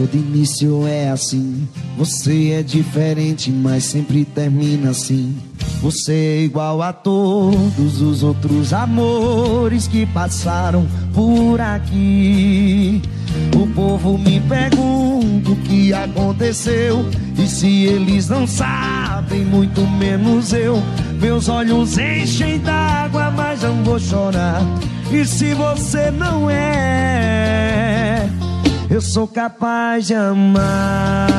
todo início é assim. Você é diferente, mas sempre termina assim. Você é igual a todos os outros amores que passaram por aqui. O povo me pergunta o que aconteceu, e se eles não sabem, muito menos eu. Meus olhos enchem d'água, mas não vou chorar. E se você não é, eu sou capaz de amar.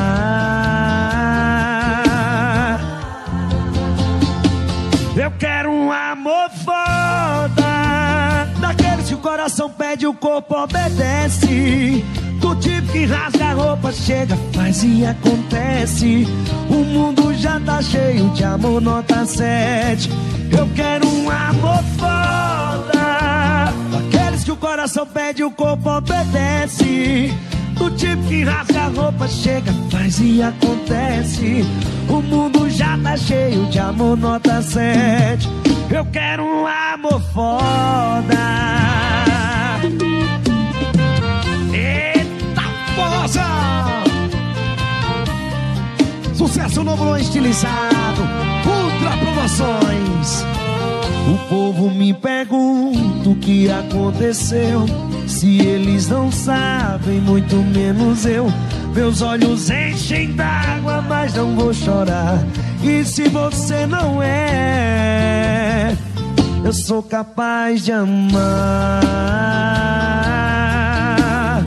Eu quero um amor foda, daqueles que o coração pede, o corpo obedece. Do tipo que rasga a roupa, chega, faz e acontece. O mundo já tá cheio de amor nota 7. Eu quero um amor foda, daqueles que o coração pede, o corpo obedece. Do tipo que rasga a roupa, chega, faz e acontece. O mundo já tá cheio de amor nota 7. Eu quero um amor foda. Eita força! Sucesso novo no estilizado, Ultra Promoções. O povo me pergunta o que aconteceu, se eles não sabem, muito menos eu. Meus olhos enchem d'água, mas não vou chorar. E se você não é, eu sou capaz de amar.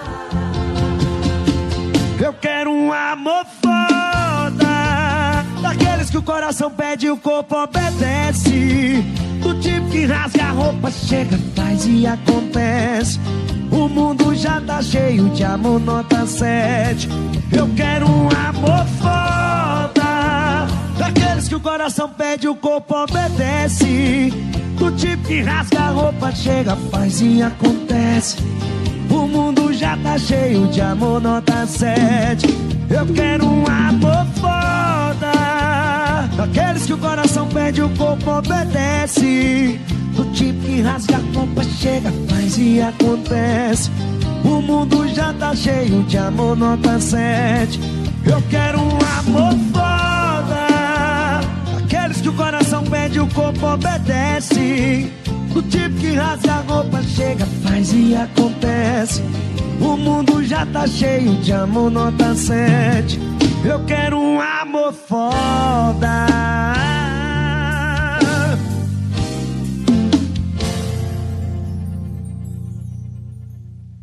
Eu quero um amor foda, daqueles que o coração pede e o corpo obedece. Do tipo que rasga a roupa, chega, faz e acontece. O mundo já tá cheio de amor nota 7. Eu quero um amor foda, daqueles que o coração pede, o corpo obedece. Do tipo que rasga a roupa, chega, faz e acontece. O mundo já tá cheio de amor nota 7. Eu quero um amor foda, daqueles que o coração pede, o corpo obedece. Do tipo que rasga a roupa, chega, faz e acontece. O mundo já tá cheio de amor nota 7. Eu quero um amor foda, daqueles que o coração pede, o corpo obedece. Do tipo que rasga a roupa, chega, faz e acontece. O mundo já tá cheio de amor nota 7. Eu quero um amor foda.